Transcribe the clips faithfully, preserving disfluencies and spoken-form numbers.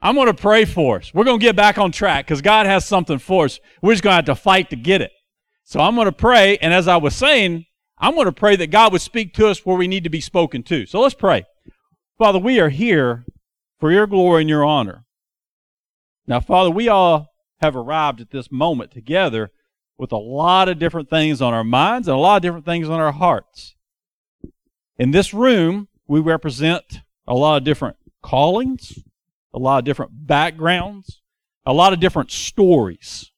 I'm going to pray for us. We're going to get back on track because God has something for us. We're just going to have to fight to get it. So I'm going to pray, and as I was saying, I'm going to pray that God would speak to us where we need to be spoken to. So let's pray. Father, we are here for your glory and your honor. Now, Father, we all have arrived at this moment together with a lot of different things on our minds and a lot of different things on our hearts. In this room, we represent a lot of different callings, a lot of different backgrounds, a lot of different stories,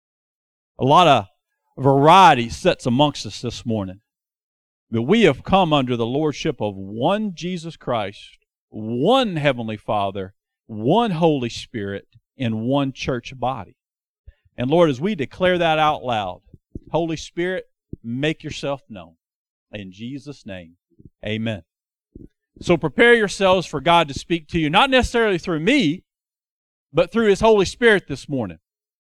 a lot of variety sits amongst us this morning. But we have come under the lordship of one Jesus Christ, one Heavenly Father, one Holy Spirit, and one church body. And Lord, as we declare that out loud, Holy Spirit, make yourself known. In Jesus' name, amen. So prepare yourselves for God to speak to you, not necessarily through me, but through His Holy Spirit this morning.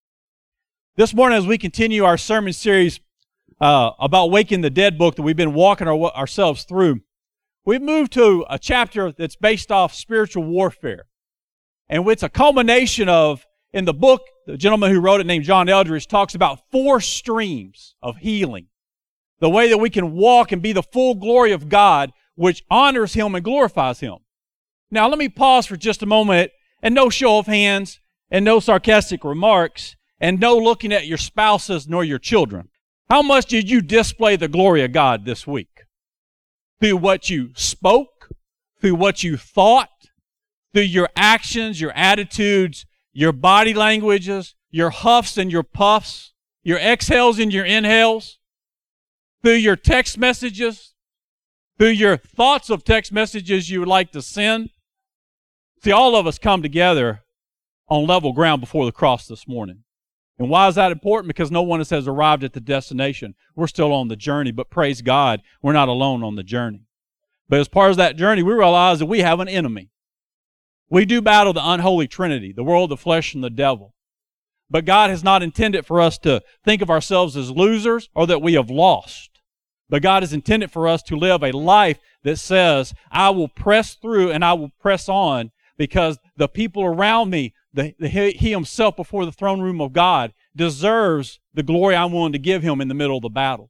This morning, as we continue our sermon series uh, about Waking the Dead book that we've been walking our, ourselves through, we've moved to a chapter that's based off spiritual warfare. And it's a culmination of, in the book, the gentleman who wrote it named John Eldridge talks about four streams of healing. The way that we can walk and be the full glory of God, which honors Him and glorifies Him. Now, let me pause for just a moment, and no show of hands, and no sarcastic remarks, and no looking at your spouses nor your children. How much did you display the glory of God this week? Through what you spoke, through what you thought, through your actions, your attitudes, your body languages, your huffs and your puffs, your exhales and your inhales, through your text messages, through your thoughts of text messages you would like to send. See, all of us come together on level ground before the cross this morning. And why is that important? Because no one has arrived at the destination. We're still on the journey, but praise God, we're not alone on the journey. But as part of that journey, we realize that we have an enemy. We do battle the unholy trinity, the world, the flesh, and the devil. But God has not intended for us to think of ourselves as losers or that we have lost. But God has intended for us to live a life that says, I will press through and I will press on because the people around me, the, the, He Himself before the throne room of God, deserves the glory I'm willing to give Him in the middle of the battle.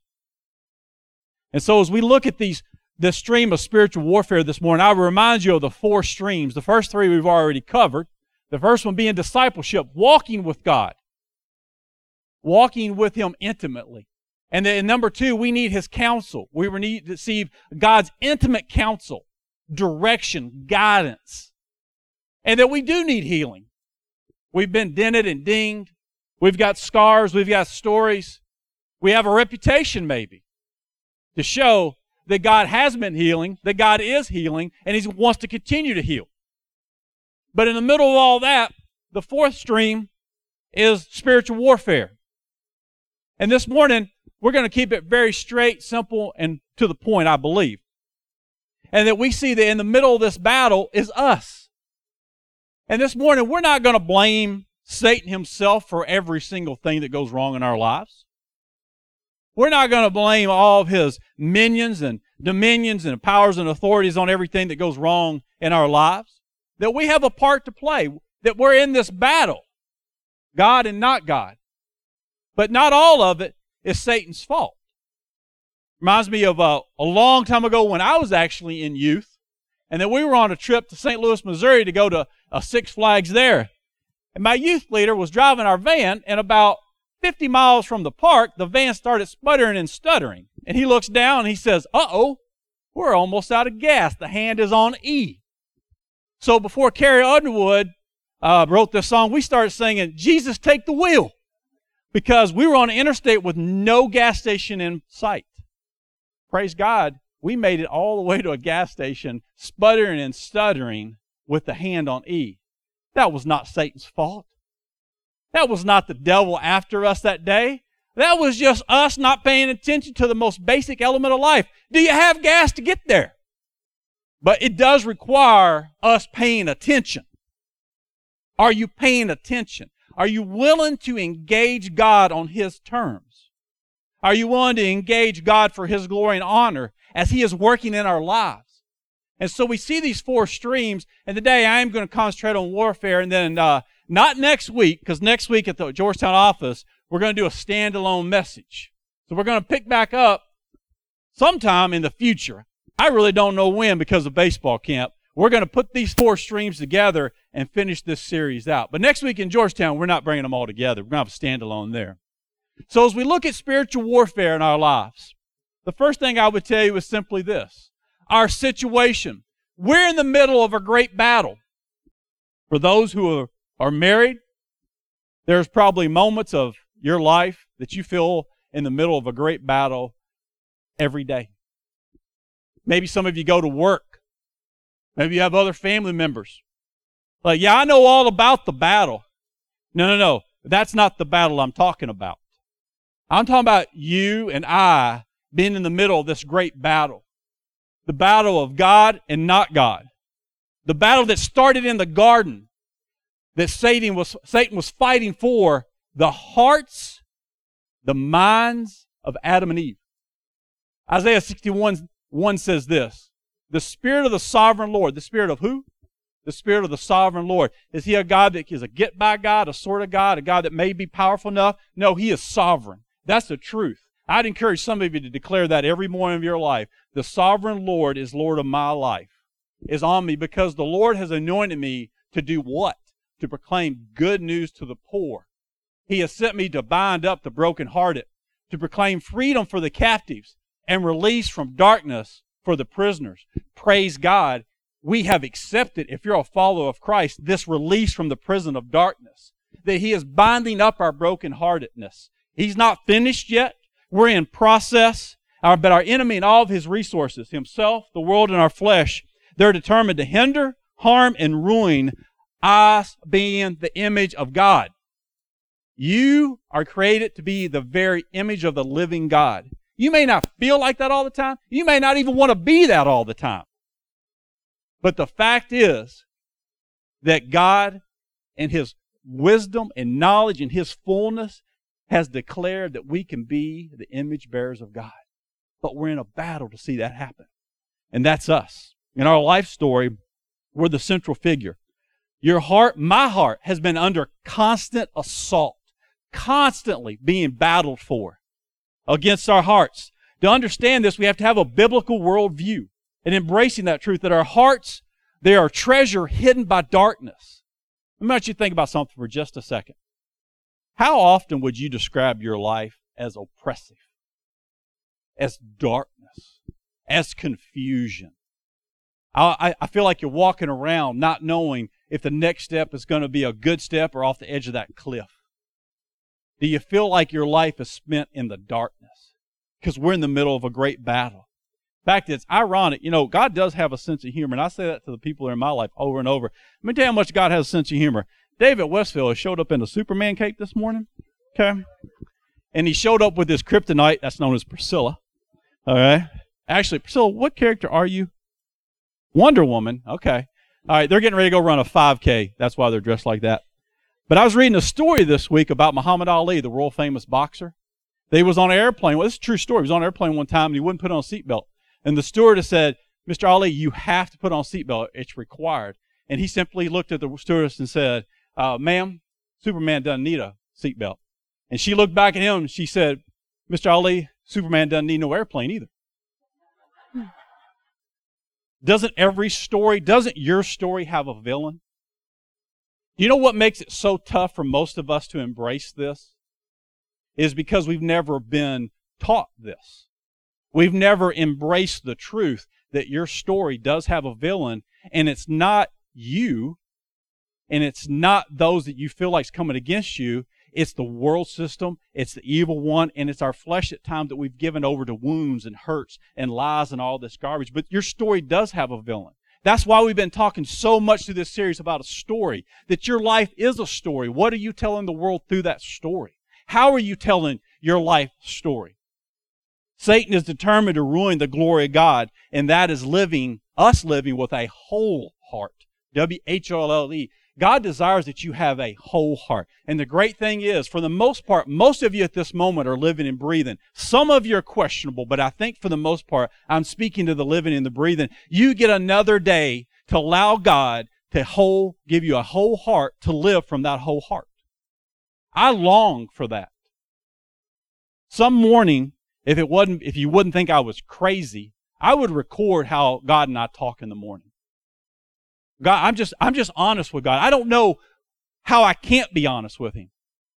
And so as we look at these this stream of spiritual warfare this morning, I will remind you of the four streams. The first three we've already covered. The first one being discipleship, walking with God, walking with Him intimately. And then number two, we need His counsel. We need to receive God's intimate counsel, direction, guidance. And that we do need healing. We've been dented and dinged. We've got scars. We've got stories. We have a reputation maybe to show that God has been healing, that God is healing, and He wants to continue to heal. But in the middle of all that, the fourth stream is spiritual warfare. And this morning, we're going to keep it very straight, simple, and to the point, I believe. And that we see that in the middle of this battle is us. And this morning, we're not going to blame Satan himself for every single thing that goes wrong in our lives. We're not going to blame all of his minions and dominions and powers and authorities on everything that goes wrong in our lives. That we have a part to play, that we're in this battle, God and not God. But not all of it is Satan's fault. Reminds me of a, a long time ago when I was actually in youth, and then we were on a trip to Saint Louis, Missouri to go to a Six Flags there. And my youth leader was driving our van, and about fifty miles from the park, the van started sputtering and stuttering. And he looks down and he says, uh-oh, we're almost out of gas. The hand is on E. So before Carrie Underwood uh, wrote this song, we started singing, Jesus, Take the Wheel, because we were on an interstate with no gas station in sight. Praise God, we made it all the way to a gas station, sputtering and stuttering with the hand on E. That was not Satan's fault. That was not the devil after us that day. That was just us not paying attention to the most basic element of life. Do you have gas to get there? But it does require us paying attention. Are you paying attention? Are you willing to engage God on His terms? Are you willing to engage God for His glory and honor as He is working in our lives? And so we see these four streams, and today I am going to concentrate on warfare, and then uh, not next week, because next week at the Georgetown office, we're going to do a standalone message. So we're going to pick back up sometime in the future. I really don't know when because of baseball camp. We're going to put these four streams together and finish this series out. But next week in Georgetown, we're not bringing them all together. We're going to have a standalone there. So as we look at spiritual warfare in our lives, the first thing I would tell you is simply this. Our situation. We're in the middle of a great battle. For those who are, are married, there's probably moments of your life that you feel in the middle of a great battle every day. Maybe some of you go to work. Maybe you have other family members. Like, yeah, I know all about the battle. No, no, no. That's not the battle I'm talking about. I'm talking about you and I being in the middle of this great battle. The battle of God and not God. The battle that started in the garden that Satan was, Satan was fighting for the hearts, the minds of Adam and Eve. Isaiah sixty-one one says this. The Spirit of the sovereign Lord. The Spirit of who? The Spirit of the sovereign Lord. Is He a God that is a get-by God, a sort of God, a God that may be powerful enough? No, He is sovereign. That's the truth. I'd encourage some of you to declare that every morning of your life. The sovereign Lord is Lord of my life, is on me because the Lord has anointed me to do what? To proclaim good news to the poor. He has sent me to bind up the brokenhearted, to proclaim freedom for the captives and release from darkness for the prisoners. Praise God, we have accepted, if you're a follower of Christ, this release from the prison of darkness, that He is binding up our brokenheartedness. He's not finished yet. We're in process. Our, but our enemy and all of his resources, himself, the world, and our flesh, they're determined to hinder, harm, and ruin us being the image of God. You are created to be the very image of the living God. You may not feel like that all the time. You may not even want to be that all the time. But the fact is that God, in His wisdom and knowledge and His fullness, has declared that we can be the image bearers of God. But we're in a battle to see that happen. And that's us. In our life story, we're the central figure. Your heart, my heart, has been under constant assault, constantly being battled for against our hearts. To understand this, we have to have a biblical worldview and embracing that truth that our hearts, they are reasure hidden by darkness. Let me let you think about something for just a second. How often would you describe your life as oppressive, as darkness, as confusion? I, I feel like you're walking around not knowing if the next step is going to be a good step or off the edge of that cliff. Do you feel like your life is spent in the darkness? Because we're in the middle of a great battle. In fact, it's ironic. You know, God does have a sense of humor, and I say that to the people in my life over and over. Let me tell you how much God has a sense of humor. David Westfield showed up in a Superman cape this morning, okay? And he showed up with his kryptonite, that's known as Priscilla, all right? Actually, Priscilla, what character are you? Wonder Woman, okay. All right, they're getting ready to go run a five K. That's why they're dressed like that. But I was reading a story this week about Muhammad Ali, the world famous boxer. He was on an airplane. Well, this is a true story. He was on an airplane one time and he wouldn't put on a seatbelt. And the stewardess said, Mister Ali, you have to put on a seatbelt. It's required. And he simply looked at the stewardess and said, uh, ma'am, Superman doesn't need a seatbelt. And she looked back at him and she said, Mister Ali, Superman doesn't need no airplane either. Doesn't every story, doesn't your story have a villain? You know what makes it so tough for most of us to embrace this? Is because we've never been taught this. We've never embraced the truth that your story does have a villain, and it's not you, and it's not those that you feel like is coming against you. It's the world system, it's the evil one, and it's our flesh at times that we've given over to wounds and hurts and lies and all this garbage. But your story does have a villain. That's why we've been talking so much through this series about a story, that your life is a story. What are you telling the world through that story? How are you telling your life story? Satan is determined to ruin the glory of God, and that is living, us living with a whole heart. W H O L E. God desires that you have a whole heart. And the great thing is, for the most part, most of you at this moment are living and breathing. Some of you are questionable, but I think for the most part, I'm speaking to the living and the breathing. You get another day to allow God to whole, give you a whole heart to live from that whole heart. I long for that. Some morning, if it wasn't, if you wouldn't think I was crazy, I would record how God and I talk in the morning. God, I'm just, I'm just honest with God. I don't know how I can't be honest with Him.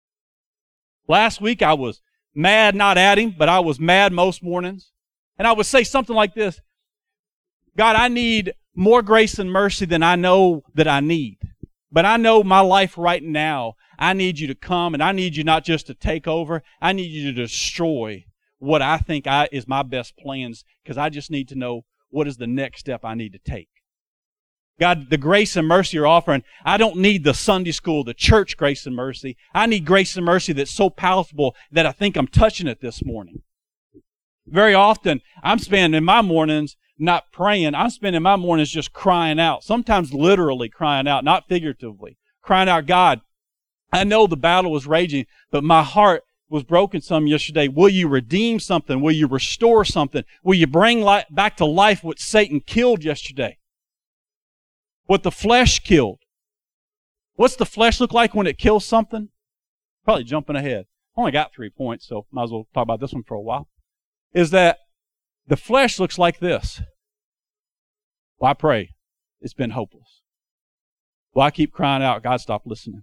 Last week I was mad not at Him, but I was mad most mornings. And I would say something like this: God, I need more grace and mercy than I know that I need. But I know my life right now, I need you to come, and I need you not just to take over. I need you to destroy what I think I, is my best plans, because I just need to know what is the next step I need to take. God, the grace and mercy you're offering, I don't need the Sunday school, the church grace and mercy. I need grace and mercy that's so palatable that I think I'm touching it this morning. Very often, I'm spending my mornings not praying. I'm spending my mornings just crying out, sometimes literally crying out, not figuratively. Crying out, God, I know the battle was raging, but my heart was broken some yesterday. Will you redeem something? Will you restore something? Will you bring li- back to life what Satan killed yesterday? What the flesh killed. What's the flesh look like when it kills something? Probably jumping ahead. I only got three points, so might as well talk about this one for a while. Is that the flesh looks like this. Well, I pray. It's been hopeless. Well, I keep crying out, God, stop listening.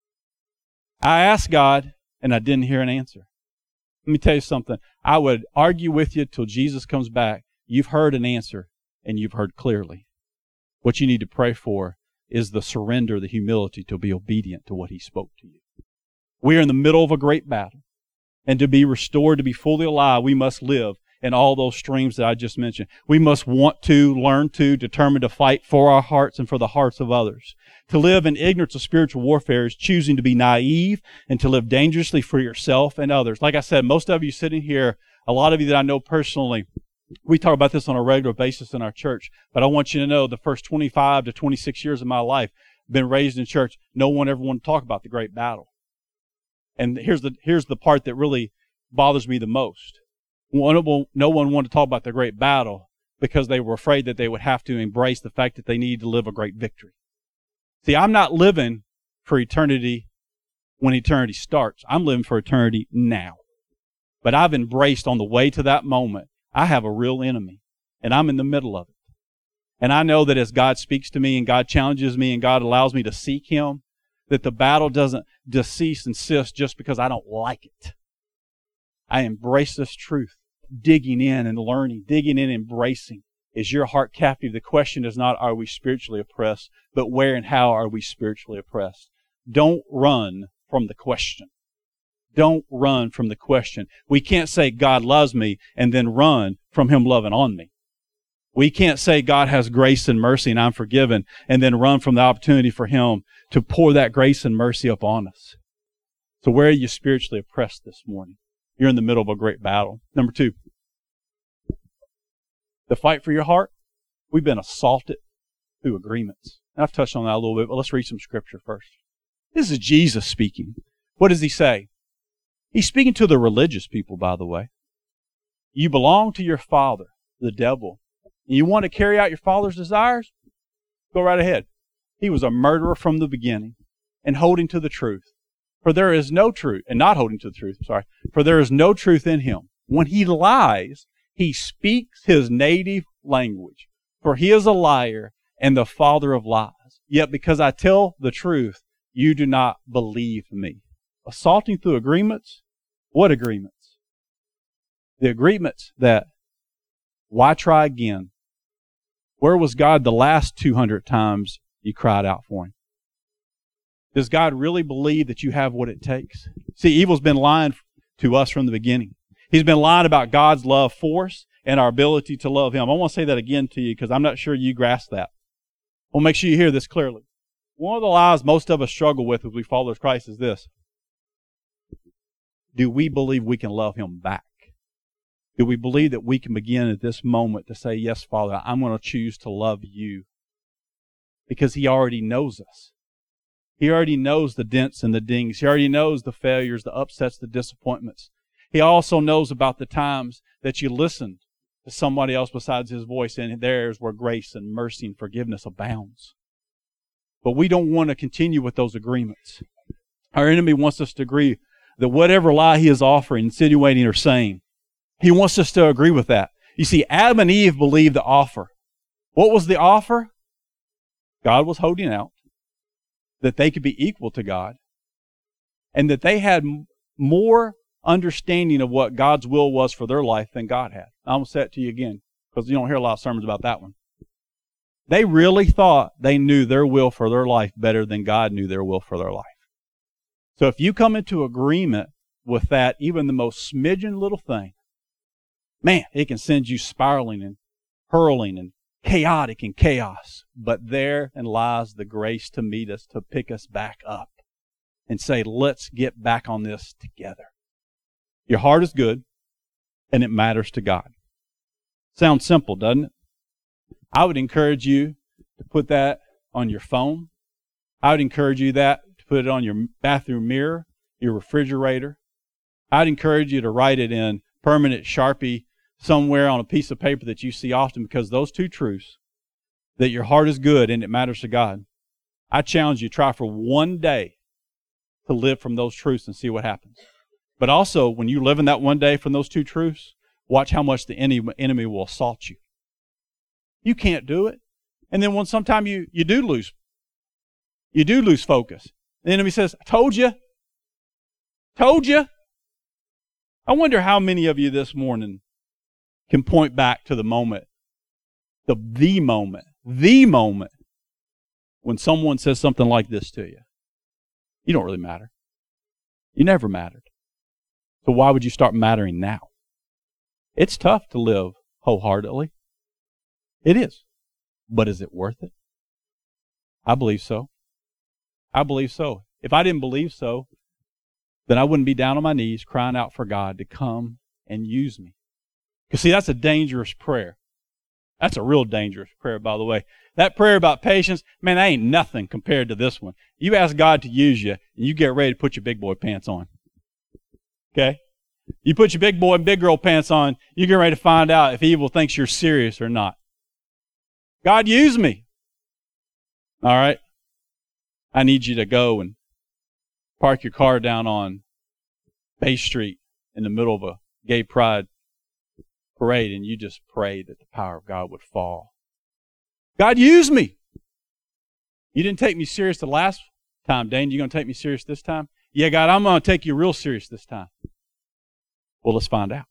I asked God, and I didn't hear an answer. Let me tell you something. I would argue with you till Jesus comes back. You've heard an answer, and you've heard clearly. What you need to pray for is the surrender, the humility to be obedient to what He spoke to you. We are in the middle of a great battle. And to be restored, to be fully alive, we must live in all those streams that I just mentioned. We must want to, learn to, determine to fight for our hearts and for the hearts of others. To live in ignorance of spiritual warfare is choosing to be naive and to live dangerously for yourself and others. Like I said, most of you sitting here, a lot of you that I know personally, we talk about this on a regular basis in our church, but I want you to know the first twenty-five to twenty-six years of my life, been raised in church, no one ever wanted to talk about the great battle. And here's the, here's the part that really bothers me the most. One, no one wanted to talk about the great battle because they were afraid that they would have to embrace the fact that they needed to live a great victory. See, I'm not living for eternity when eternity starts. I'm living for eternity now. But I've embraced on the way to that moment, I have a real enemy, and I'm in the middle of it. And I know that as God speaks to me and God challenges me and God allows me to seek Him, that the battle doesn't just cease and cease just because I don't like it. I embrace this truth, digging in and learning, digging in and embracing. Is your heart captive? The question is not, are we spiritually oppressed, but where and how are we spiritually oppressed? Don't run from the question. Don't run from the question. We can't say God loves me and then run from Him loving on me. We can't say God has grace and mercy and I'm forgiven and then run from the opportunity for Him to pour that grace and mercy upon us. So where are you spiritually oppressed this morning? You're in the middle of a great battle. Number two, the fight for your heart. We've been assaulted through agreements. And I've touched on that a little bit, but let's read some scripture first. This is Jesus speaking. What does He say? He's speaking to the religious people, by the way. You belong to your father, the devil. And you want to carry out your father's desires? Go right ahead. He was a murderer from the beginning and holding to the truth. For there is no truth, and not holding to the truth, sorry, for there is no truth in him. When he lies, he speaks his native language. For he is a liar and the father of lies. Yet because I tell the truth, you do not believe me. Assaulting through agreements? What agreements? The agreements that, why try again? Where was God the last two hundred times you cried out for Him? Does God really believe that you have what it takes? See, evil's been lying to us from the beginning. He's been lying about God's love for us and our ability to love Him. I want to say that again to you because I'm not sure you grasp that. Well, make sure you hear this clearly. One of the lies most of us struggle with as we follow Christ is this. Do we believe we can love Him back? Do we believe that we can begin at this moment to say, yes, Father, I'm going to choose to love You? Because He already knows us. He already knows the dents and the dings. He already knows the failures, the upsets, the disappointments. He also knows about the times that you listened to somebody else besides His voice, and there's where grace and mercy and forgiveness abounds. But we don't want to continue with those agreements. Our enemy wants us to agree that whatever lie he is offering, insinuating, or saying, he wants us to agree with that. You see, Adam and Eve believed the offer. What was the offer? God was holding out that they could be equal to God, and that they had more understanding of what God's will was for their life than God had. I'm going to say it to you again, because you don't hear a lot of sermons about that one. They really thought they knew their will for their life better than God knew their will for their life. So if you come into agreement with that, even the most smidgen little thing, man, it can send you spiraling and hurling and chaotic and chaos. But therein lies the grace to meet us, to pick us back up and say, let's get back on this together. Your heart is good, and it matters to God. Sounds simple, doesn't it? I would encourage you to put that on your phone. I would encourage you that to put it on your bathroom mirror, your refrigerator. I'd encourage you to write it in permanent Sharpie somewhere on a piece of paper that you see often, because those two truths, that your heart is good and it matters to God, I challenge you to try for one day to live from those truths and see what happens. But also, when you live in that one day from those two truths, watch how much the enemy will assault you. You can't do it. And then when sometime you, you do lose, you do lose focus. The enemy says, I told you. Told you. I wonder how many of you this morning can point back to the moment, the, the moment, the moment when someone says something like this to you. You don't really matter. You never mattered. So why would you start mattering now? It's tough to live wholeheartedly. It is. But is it worth it? I believe so. I believe so. If I didn't believe so, then I wouldn't be down on my knees crying out for God to come and use me. Because see, that's a dangerous prayer. That's a real dangerous prayer, by the way. That prayer about patience, man, that ain't nothing compared to this one. You ask God to use you, and you get ready to put your big boy pants on. Okay? You put your big boy and big girl pants on, you get ready to find out if evil thinks you're serious or not. God, use me. All right? I need you to go and park your car down on Bay Street in the middle of a gay pride parade, and you just pray that the power of God would fall. God, use me. You didn't take me serious the last time, Dane. You going to take me serious this time? Yeah, God, I'm going to take you real serious this time. Well, let's find out.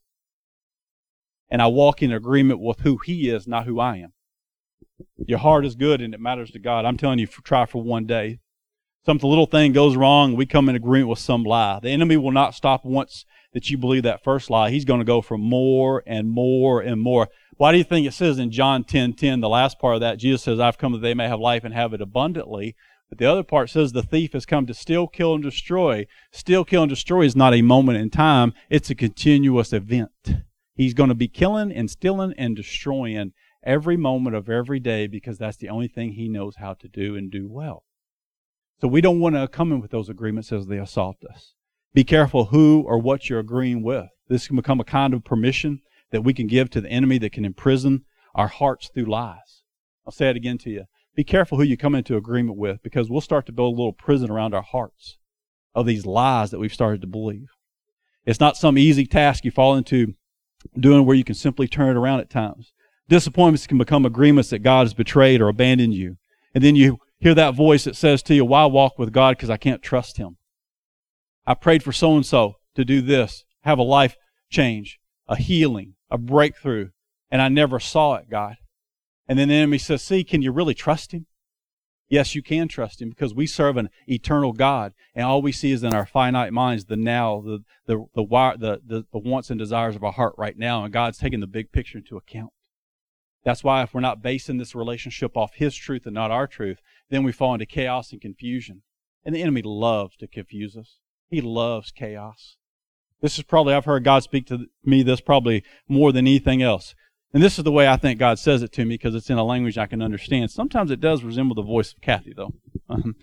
And I walk in agreement with who He is, not who I am. Your heart is good and it matters to God. I'm telling you, try for one day. Some little thing goes wrong, we come in agreement with some lie. The enemy will not stop once that you believe that first lie. He's going to go for more and more and more. Why do you think it says in John ten ten, the last part of that, Jesus says, I've come that they may have life and have it abundantly. But the other part says the thief has come to steal, kill, and destroy. Steal, kill, and destroy is not a moment in time. It's a continuous event. He's going to be killing and stealing and destroying every moment of every day, because that's the only thing he knows how to do and do well. So we don't want to come in with those agreements as they assault us. Be careful who or what you're agreeing with. This can become a kind of permission that we can give to the enemy that can imprison our hearts through lies. I'll say it again to you. Be careful who you come into agreement with, because we'll start to build a little prison around our hearts of these lies that we've started to believe. It's not some easy task you fall into doing where you can simply turn it around at times. Disappointments can become agreements that God has betrayed or abandoned you. And then you hear that voice that says to you, why walk with God? Because I can't trust Him. I prayed for so-and-so to do this, have a life change, a healing, a breakthrough, and I never saw it, God. And then the enemy says, see, can you really trust Him? Yes, you can trust Him, because we serve an eternal God, and all we see is in our finite minds the now, the the the, the, the, the wants and desires of our heart right now, and God's taking the big picture into account. That's why if we're not basing this relationship off His truth and not our truth, then we fall into chaos and confusion. And the enemy loves to confuse us. He loves chaos. This is probably, I've heard God speak to me this probably more than anything else. And this is the way I think God says it to me, because it's in a language I can understand. Sometimes it does resemble the voice of Kathy, though.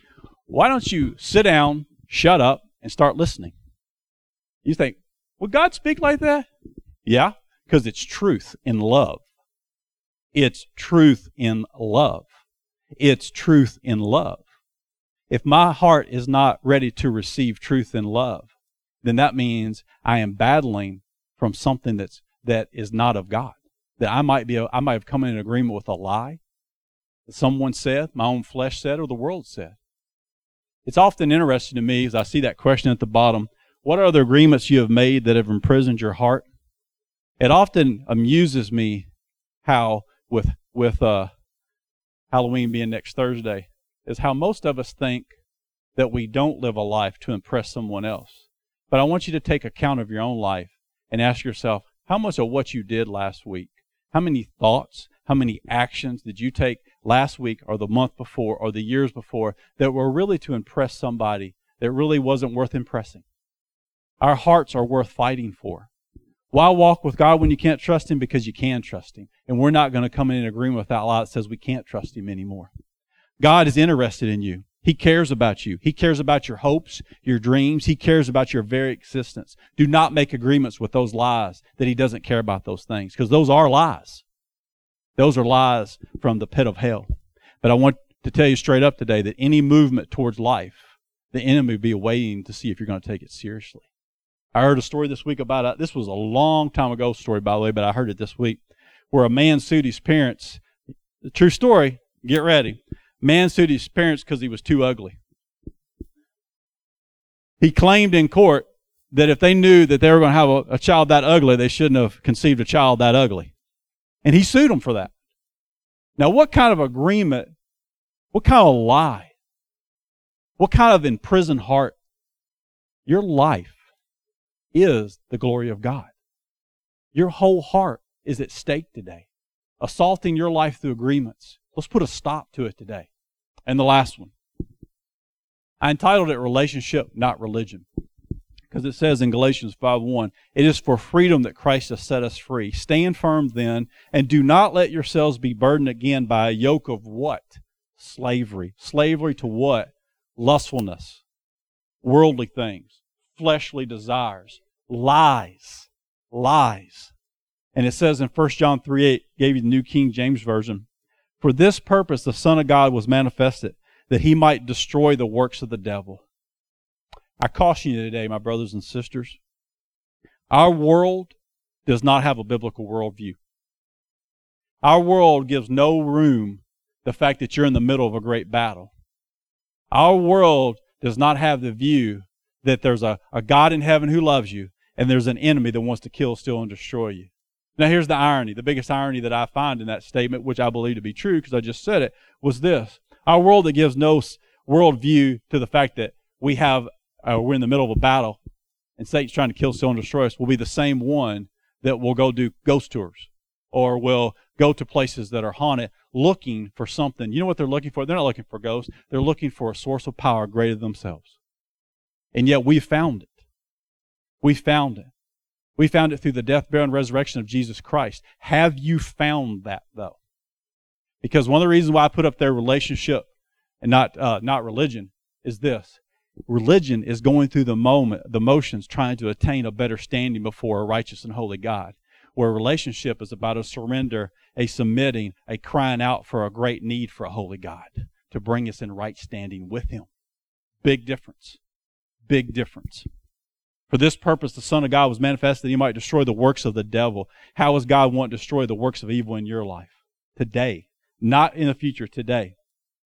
Why don't you sit down, shut up, and start listening? You think, would God speak like that? Yeah, because it's truth in love. It's truth in love. It's truth in love. If my heart is not ready to receive truth in love, then that means I am battling from something that's that is not of God. That I might be, I might have come in agreement with a lie that someone said, my own flesh said, or the world said. It's often interesting to me as I see that question at the bottom, what are the agreements you have made that have imprisoned your heart? It often amuses me how, with with uh, Halloween being next Thursday, is how most of us think that we don't live a life to impress someone else. But I want you to take account of your own life and ask yourself, how much of what you did last week, how many thoughts, how many actions did you take last week or the month before or the years before that were really to impress somebody that really wasn't worth impressing? Our hearts are worth fighting for. Why walk with God when you can't trust Him? Because you can trust Him. And we're not going to come in agreement with that lie that says we can't trust Him anymore. God is interested in you. He cares about you. He cares about your hopes, your dreams. He cares about your very existence. Do not make agreements with those lies that He doesn't care about those things, because those are lies. Those are lies from the pit of hell. But I want to tell you straight up today that any movement towards life, the enemy will be waiting to see if you're going to take it seriously. I heard a story this week about, a, this was a long time ago story, by the way, but I heard it this week, where a man sued his parents. The true story, get ready. Man sued his parents because he was too ugly. He claimed in court that if they knew that they were going to have a, a child that ugly, they shouldn't have conceived a child that ugly. And he sued them for that. Now, what kind of agreement, what kind of lie, what kind of imprisoned heart? Your life is the glory of God. Your whole heart is at stake today. Assaulting your life through agreements. Let's put a stop to it today. And the last one. I entitled it Relationship, Not Religion. Because it says in Galatians five one, it is for freedom that Christ has set us free. Stand firm then, and do not let yourselves be burdened again by a yoke of what? Slavery. Slavery to what? Lustfulness. Worldly things. Fleshly desires. Lies. Lies. And it says in First John three eight, gave you the New King James Version, for this purpose the Son of God was manifested, that He might destroy the works of the devil. I caution you today, my brothers and sisters, our world does not have a biblical worldview. Our world gives no room the fact that you're in the middle of a great battle. Our world does not have the view that there's a, a God in heaven who loves you, and there's an enemy that wants to kill, steal, and destroy you. Now here's the irony. The biggest irony that I find in that statement, which I believe to be true because I just said it, was this. Our world that gives no worldview to the fact that we have, uh, we're in the middle of a battle and Satan's trying to kill, steal, and destroy us will be the same one that will go do ghost tours or will go to places that are haunted looking for something. You know what they're looking for? They're not looking for ghosts. They're looking for a source of power greater than themselves. And yet we found it. We found it. We found it through the death, burial, and resurrection of Jesus Christ. Have you found that, though? Because one of the reasons why I put up their relationship and not uh, not religion is this. Religion is going through the moment, the motions, trying to attain a better standing before a righteous and holy God. Where a relationship is about a surrender, a submitting, a crying out for a great need for a holy God to bring us in right standing with Him. Big difference. Big difference. For this purpose, the Son of God was manifested that He might destroy the works of the devil. How does God want to destroy the works of evil in your life? Today. Not in the future, today.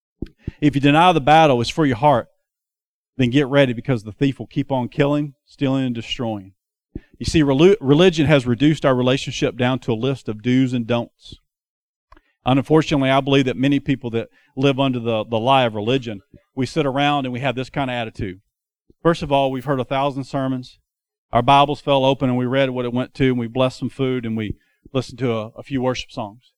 If you deny the battle is for your heart, then get ready because the thief will keep on killing, stealing, and destroying. You see, religion has reduced our relationship down to a list of do's and don'ts. Unfortunately, I believe that many people that live under the, the lie of religion, we sit around and we have this kind of attitude. First of all, we've heard a thousand sermons. Our Bibles fell open and we read what it went to and we blessed some food and we listened to a, a few worship songs.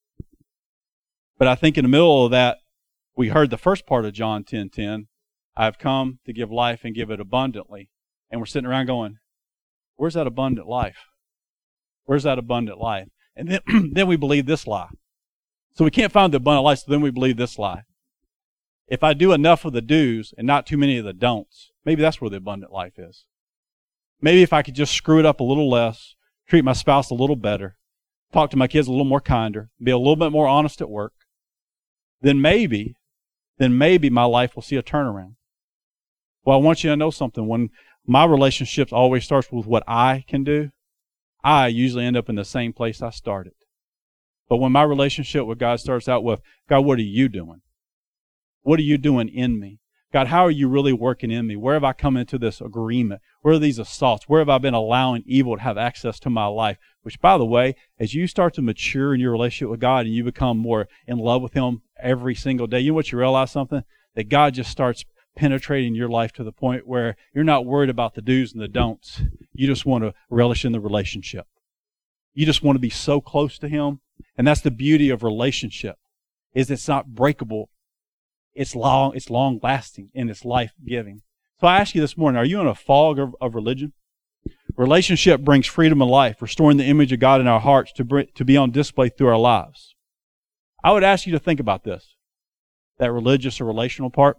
But I think in the middle of that, we heard the first part of John ten ten. I've come to give life and give it abundantly. And we're sitting around going, where's that abundant life? Where's that abundant life? And then, then we believe this lie. So we can't find the abundant life, so then we believe this lie. if I do enough of the do's and not too many of the don'ts, maybe that's where the abundant life is. Maybe if I could just screw it up a little less, treat my spouse a little better, talk to my kids a little more kinder, be a little bit more honest at work, then maybe, then maybe my life will see a turnaround. Well, I want you to know something. When my relationships always starts with what I can do, I usually end up in the same place I started. But when my relationship with God starts out with, God, what are you doing? What are you doing in me? God, how are you really working in me? Where have I come into this agreement? Where are these assaults? Where have I been allowing evil to have access to my life? Which, by the way, as you start to mature in your relationship with God and you become more in love with Him every single day, you know what you realize something? That God just starts penetrating your life to the point where you're not worried about the do's and the don'ts. You just want to relish in the relationship. You just want to be so close to Him. And that's the beauty of relationship, is it's not breakable. It's long, it's long lasting, and it's life giving. So I ask you this morning, are you in a fog of, of religion? Relationship brings freedom and life, restoring the image of God in our hearts to, bring, to be on display through our lives. I would ask you to think about this, that religious or relational part.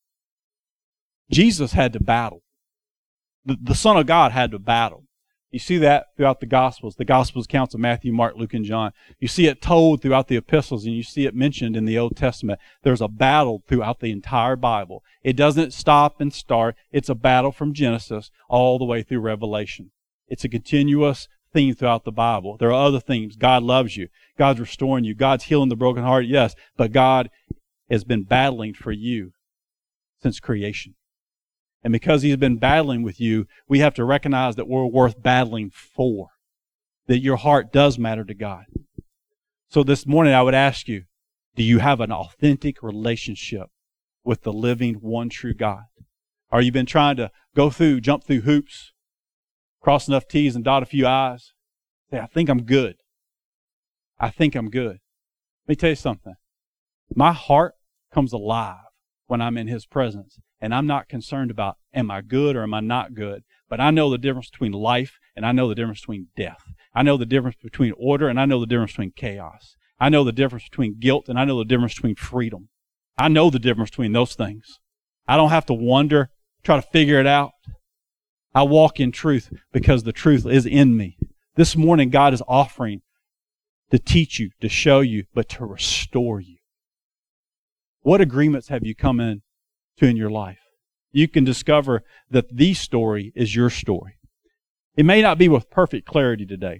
Jesus had to battle. The, the Son of God had to battle. You see that throughout the Gospels, the Gospels accounts of Matthew, Mark, Luke, and John. You see it told throughout the epistles, and you see it mentioned in the Old Testament. There's a battle throughout the entire Bible. It doesn't stop and start. It's a battle from Genesis all the way through Revelation. It's a continuous theme throughout the Bible. There are other themes. God loves you. God's restoring you. God's healing the broken heart, yes, but God has been battling for you since creation. And because He's been battling with you, we have to recognize that we're worth battling for, that your heart does matter to God. So this morning I would ask you, do you have an authentic relationship with the living, one true God? Or you been trying to go through, jump through hoops, cross enough T's and dot a few I's? Say, I think I'm good. I think I'm good. Let me tell you something. My heart comes alive when I'm in His presence. And I'm not concerned about, am I good or am I not good? But I know the difference between life and I know the difference between death. I know the difference between order and I know the difference between chaos. I know the difference between guilt and I know the difference between freedom. I know the difference between those things. I don't have to wonder, try to figure it out. I walk in truth because the truth is in me. This morning, God is offering to teach you, to show you, but to restore you. What agreements have you come in to in your life? You can discover that the story is your story. It may not be with perfect clarity today.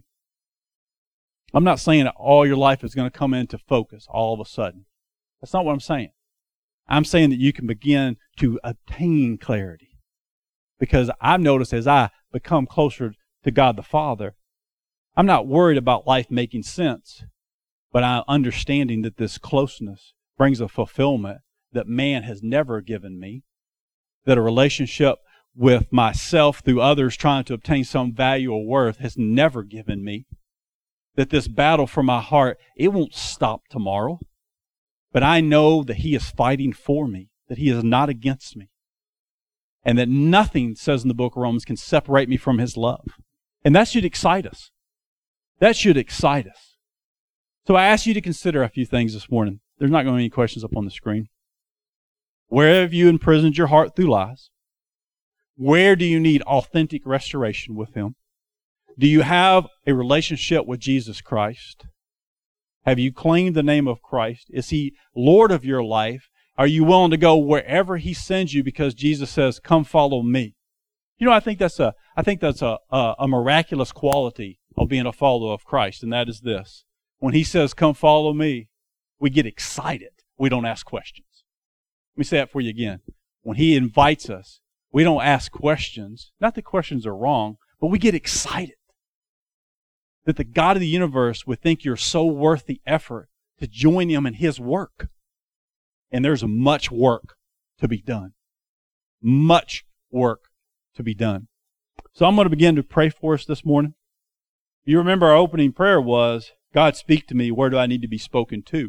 I'm not saying that all your life is going to come into focus all of a sudden. That's not what I'm saying. I'm saying that you can begin to obtain clarity. Because I've noticed as I become closer to God the Father, I'm not worried about life making sense, but I'm understanding that this closeness brings a fulfillment that man has never given me, that a relationship with myself through others trying to obtain some value or worth has never given me, that this battle for my heart, it won't stop tomorrow, but I know that He is fighting for me, that He is not against me, and that nothing, says in the book of Romans, can separate me from His love. And that should excite us. That should excite us. So I ask you to consider a few things this morning. There's not going to be any questions up on the screen. Where have you imprisoned your heart through lies? Where do you need authentic restoration with Him? Do you have a relationship with Jesus Christ? Have you claimed the name of Christ? Is He Lord of your life? Are you willing to go wherever He sends you because Jesus says, come follow me? You know, I think that's a, I think that's a, a, a miraculous quality of being a follower of Christ, and that is this. When He says, come follow me, we get excited. We don't ask questions. Let me say that for you again. When He invites us, we don't ask questions. Not that questions are wrong, but we get excited that the God of the universe would think you're so worth the effort to join Him in His work. And there's much work to be done. Much work to be done. So I'm going to begin to pray for us this morning. You remember our opening prayer was, God, speak to me. Where do I need to be spoken to?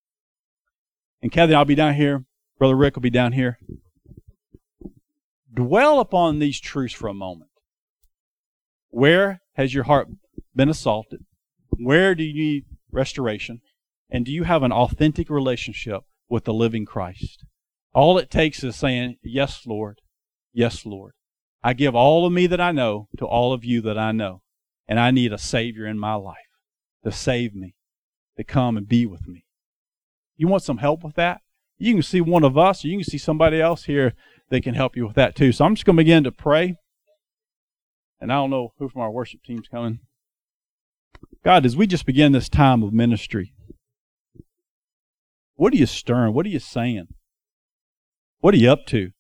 And Kathy, I'll be down here. Brother Rick will be down here. Dwell upon these truths for a moment. Where has your heart been assaulted? Where do you need restoration? And do you have an authentic relationship with the living Christ? All it takes is saying, yes, Lord. Yes, Lord. I give all of me that I know to all of you that I know. And I need a Savior in my life to save me, to come and be with me. You want some help with that? You can see one of us, or you can see somebody else here that can help you with that too. So I'm just going to begin to pray. And I don't know who from our worship team's coming. God, as we just begin this time of ministry, what are you stirring? What are you saying? What are you up to?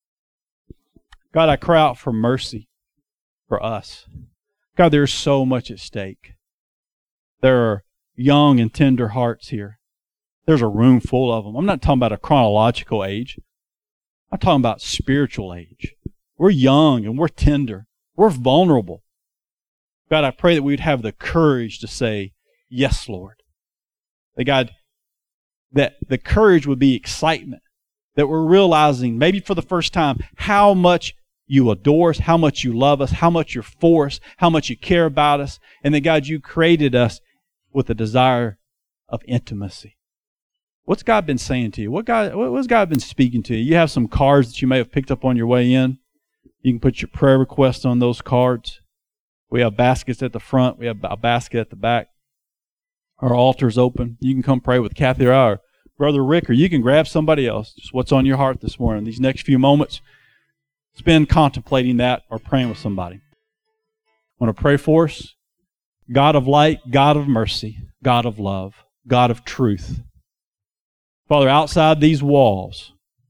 God, I cry out for mercy for us. God, there's so much at stake. There are young and tender hearts here. There's a room full of them. I'm not talking about a chronological age. I'm talking about spiritual age. We're young and we're tender. We're vulnerable. God, I pray that we would have the courage to say, yes, Lord. That God, that the courage would be excitement. That we're realizing, maybe for the first time, how much you adore us, how much you love us, how much you're for us, how much you care about us, and that God, you created us with a desire of intimacy. What's God been saying to you? What God, what's God been speaking to you? You have some cards that you may have picked up on your way in. You can put your prayer requests on those cards. We have baskets at the front. We have a basket at the back. Our altar's open. You can come pray with Kathy or I or Brother Rick, or you can grab somebody else. Just what's on your heart this morning. These next few moments, spend contemplating that or praying with somebody. I want to pray for us. God of light, God of mercy, God of love, God of truth. Father, outside these walls,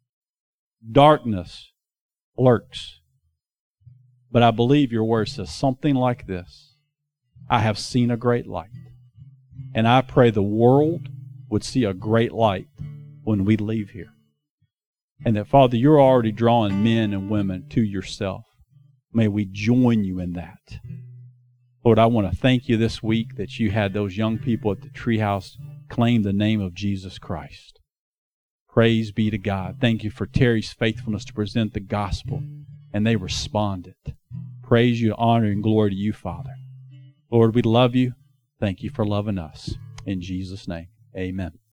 darkness lurks. But I believe your word says something like this. I have seen a great light. And I pray the world would see a great light when we leave here. And that, Father, you're already drawing men and women to yourself. May we join you in that. Lord, I want to thank you this week that you had those young people at the treehouse claim the name of Jesus Christ. Praise be to God. Thank you for Terry's faithfulness to present the gospel, and they responded. Praise you, honor, and glory to you, Father. Lord, we love you. Thank you for loving us. In Jesus' name, amen.